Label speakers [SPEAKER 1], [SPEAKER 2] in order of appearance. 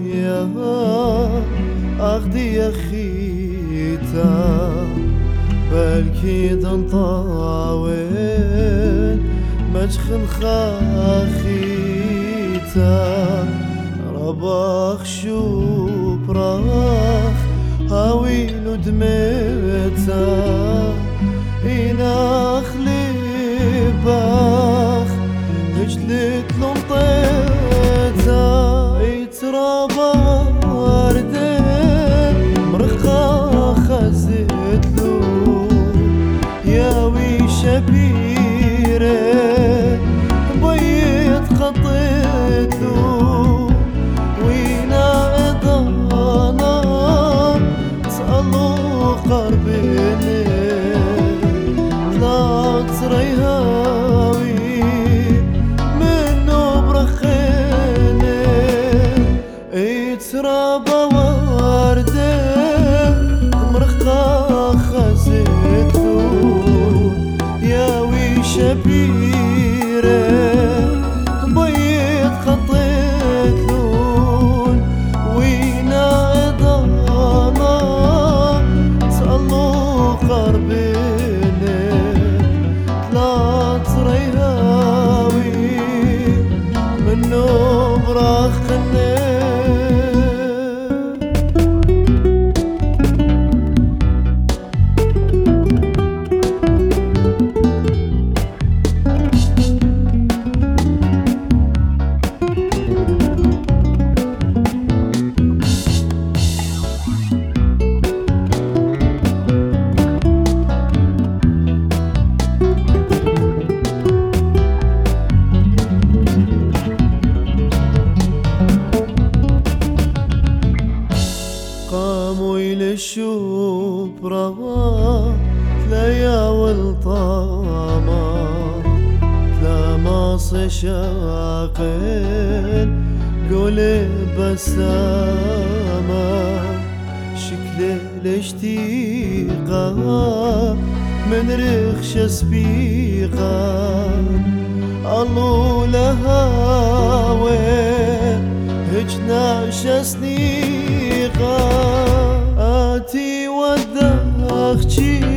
[SPEAKER 1] يا أخدي يا خيتا بلكي دنطاوين مجخن خاخيتا رباخ شو براخ هاويل دميتا إناخ لباخ هجلت لنطيتا يترابا وردين مرخا خزتلو ياوي شبيره بيت خطيتلو وينا إضانا سألو قربيني طلعت ريهاوي منو برخيني يترابا وردة مرخا خزتلو ياوي شبيره بيت خطيتلون وينا إضانا سألو قربيني طلعت ريهاوي منو براخني قاموا يلشوا تلايا والطامة تلاماص شاقين قولي بسامة شكل الاشتيقة من رخش سبيقة الله لهاوي هجنا شسنيقة آتي وداخ